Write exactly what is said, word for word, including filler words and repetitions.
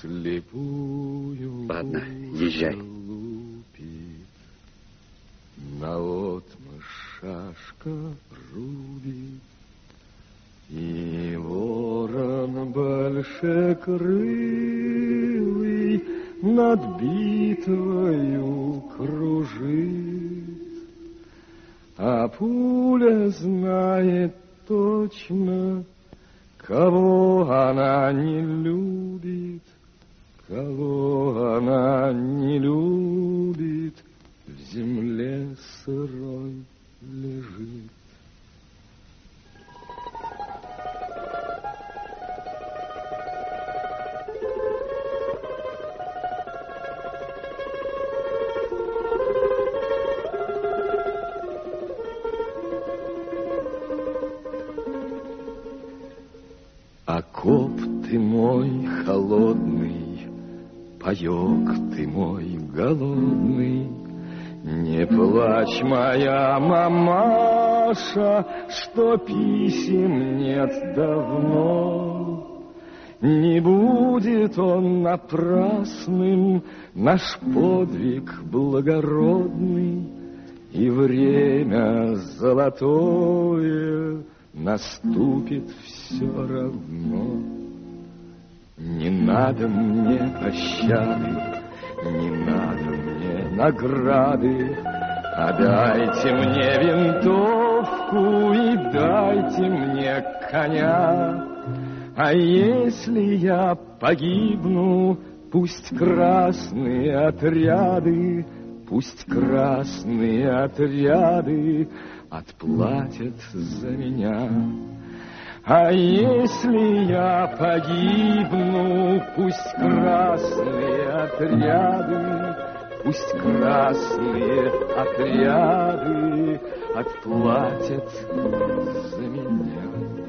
слепую. Ладно, езжай. Наотмашь шашка рубит, и ворон большекрылый над битвою кружит, а пуля знает точно, кого она не любит, кого она не любит, в земле сырой лежит. Окоп ты мой холодный, паёк ты мой голодный, не плачь, моя мамаша, что писем нет давно. Не будет он напрасным, наш подвиг благородный, и время золотое наступит все равно. Не надо мне пощады, не надо мне награды, а дайте мне винтовку и дайте мне коня. А если я погибну, пусть красные отряды, пусть красные отряды отплатят за меня. А если я погибну, пусть красные отряды, пусть красные отряды отплатят за меня.